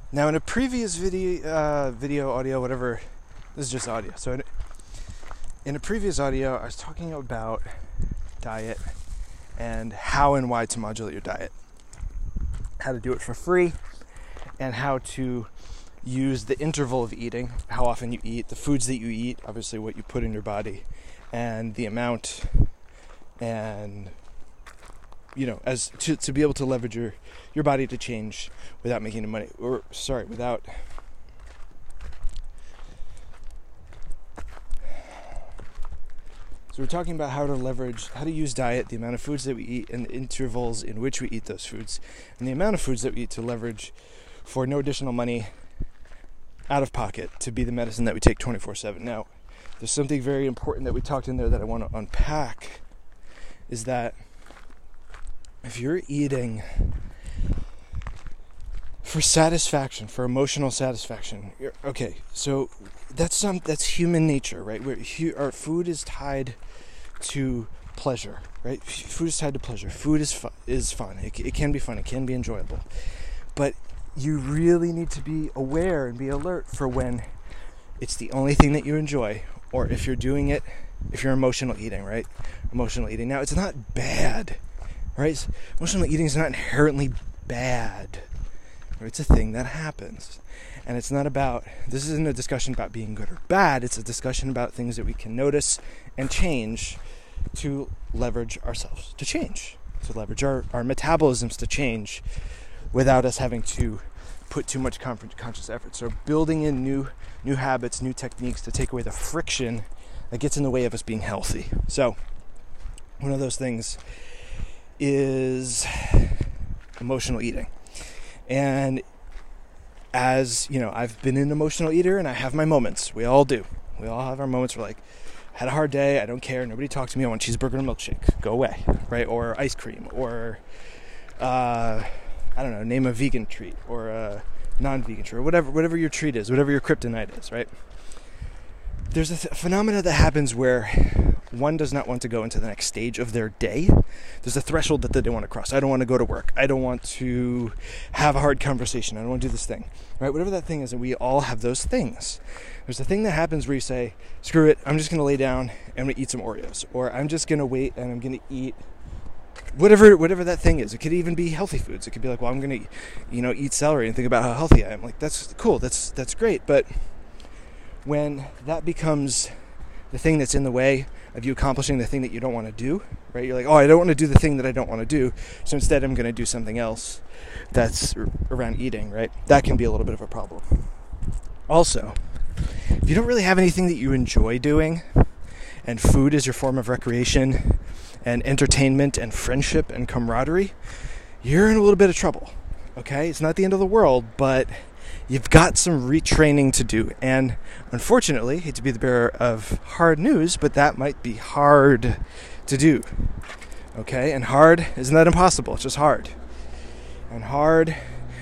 Now, in a previous video, audio, whatever, this is just audio. So, in a previous audio, I was talking about diet and how and why to modulate your diet, how to do it for free, and how to use the interval of eating, how often you eat, the foods that you eat, obviously what you put in your body, and the amount, and as to be able to leverage your body to change without making any money, without So we're talking about how to use diet, the amount of foods that we eat, and the intervals in which we eat those foods, and the amount of foods that we eat to leverage for no additional money out of pocket to be the medicine that we take 24/7. Now, there's something very important that we talked in there that I want to unpack, is that if you're eating for satisfaction, for emotional satisfaction, so that's human nature, right? Our food is tied to pleasure, right? Food is tied to pleasure. Food is fun. It can be fun. It can be enjoyable. But you really need to be aware and be alert for when it's the only thing that you enjoy, or if you're doing it, if you're emotional eating, right? Emotional eating. Now, it's not bad, right? Emotional eating is not inherently bad. It's a thing that happens. And this isn't a discussion about being good or bad. It's a discussion about things that we can notice and change to leverage ourselves to change, to leverage our metabolisms to change without us having to put too much conscious effort. So building in new habits, new techniques to take away the friction that gets in the way of us being healthy. So one of those things is emotional eating. And as you know, I've been an emotional eater and I have my moments. We all do. We all have our moments where, like, had a hard day, I don't care, nobody talk to me, I want cheeseburger and milkshake, go away, right? Or ice cream, or I don't know, name a vegan treat or a non-vegan treat, or whatever your treat is, whatever your kryptonite is, right? There's a phenomena that happens where one does not want to go into the next stage of their day. There's a threshold that they don't want to cross. I don't want to go to work. I don't want to have a hard conversation. I don't want to do this thing, right? Whatever that thing is, and we all have those things. There's a thing that happens where you say, screw it, I'm just going to lay down and I'm going to eat some Oreos. Or I'm just going to wait and I'm going to eat whatever that thing is. It could even be healthy foods. It could be like, well, I'm going to, eat celery and think about how healthy I am. Like, that's cool. That's great. But when that becomes the thing that's in the way of you accomplishing the thing that you don't want to do, right? You're like, oh, I don't want to do the thing that I don't want to do, so instead I'm going to do something else that's around eating, right? That can be a little bit of a problem. Also, if you don't really have anything that you enjoy doing, and food is your form of recreation and entertainment and friendship and camaraderie, you're in a little bit of trouble, okay? It's not the end of the world, but you've got some retraining to do. And unfortunately, hate to be the bearer of hard news, but that might be hard to do. Okay? And hard isn't that impossible, it's just hard. And hard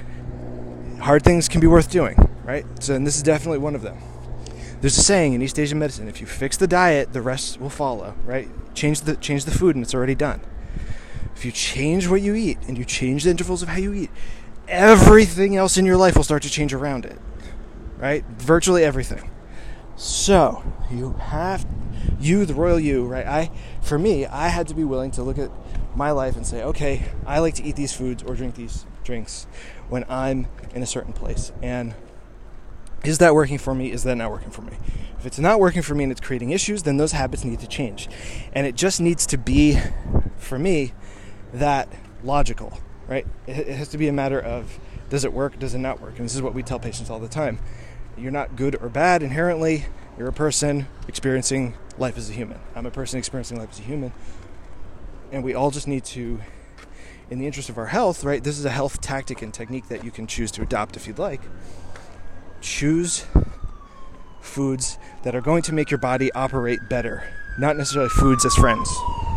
things can be worth doing, right? So, and this is definitely one of them. There's a saying in East Asian medicine, if you fix the diet, the rest will follow, right? Change the food and it's already done. If you change what you eat and you change the intervals of how you eat, everything else in your life will start to change around it, right? Virtually everything. So the royal you, right? I had to be willing to look at my life and say, okay, I like to eat these foods or drink these drinks when I'm in a certain place. And is that working for me? Is that not working for me? If it's not working for me and it's creating issues, then those habits need to change. And it just needs to be, for me, that logical. Right? It has to be a matter of, does it work, does it not work? And this is what we tell patients all the time. You're not good or bad inherently. You're a person experiencing life as a human. I'm a person experiencing life as a human. And we all just need to, in the interest of our health, right? This is a health tactic and technique that you can choose to adopt if you'd like. Choose foods that are going to make your body operate better, not necessarily foods as friends.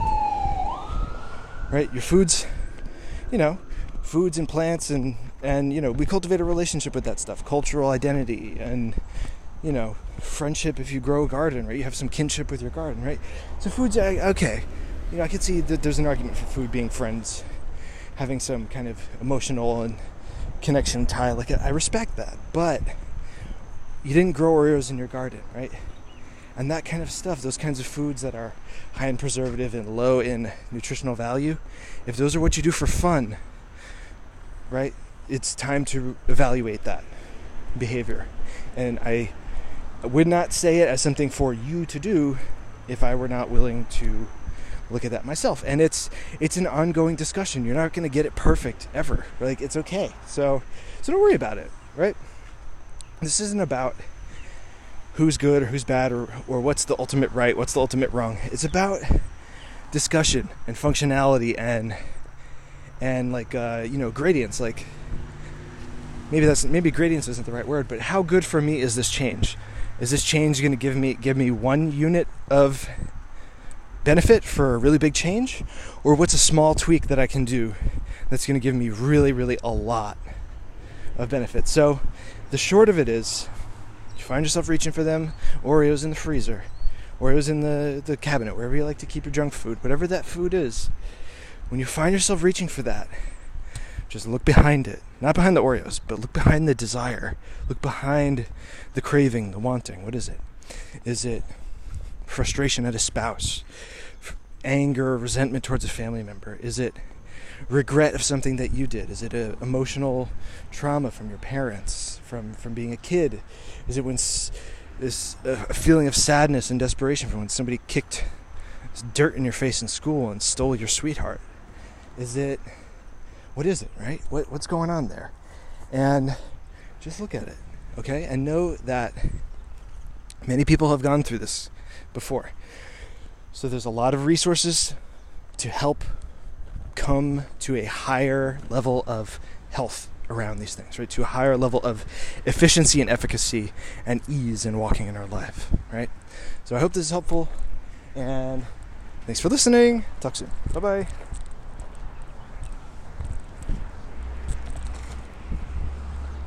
Right? Your foods, foods and plants and we cultivate a relationship with that stuff, cultural identity and, friendship. If you grow a garden, right, you have some kinship with your garden, right? So foods, okay. I could see that there's an argument for food being friends, having some kind of emotional and connection tie. Like, I respect that, but you didn't grow Oreos in your garden, right? And that kind of stuff, those kinds of foods that are high in preservative and low in nutritional value, if those are what you do for fun, right, it's time to evaluate that behavior. And I would not say it as something for you to do if I were not willing to look at that myself. And it's an ongoing discussion. You're not going to get it perfect ever. Like, it's okay. So don't worry about it, right? This isn't about who's good or who's bad or what's the ultimate right, what's the ultimate wrong. It's about discussion and functionality and like gradients. Like, maybe gradients isn't the right word, but how good for me is this change? Is this change going to give me 1 unit of benefit for a really big change? Or what's a small tweak that I can do that's going to give me really, really a lot of benefit? So the short of it is, you find yourself reaching for them, Oreos in the freezer, Oreos in the cabinet, wherever you like to keep your junk food, whatever that food is, when you find yourself reaching for that, just look behind it. Not behind the Oreos, but look behind the desire. Look behind the craving, the wanting. What is it? Is it frustration at a spouse? Anger, resentment towards a family member? Is it regret of something that you did? Is it an emotional trauma from your parents, from being a kid? Is it when this a feeling of sadness and desperation from when somebody kicked dirt in your face in school and stole your sweetheart? Is it... what is it, right? What's going on there? And just look at it, okay? And know that many people have gone through this before. So there's a lot of resources to help come to a higher level of health around these things, right? To a higher level of efficiency and efficacy and ease in walking in our life, right? So I hope this is helpful, and thanks for listening. Talk soon. Bye-bye.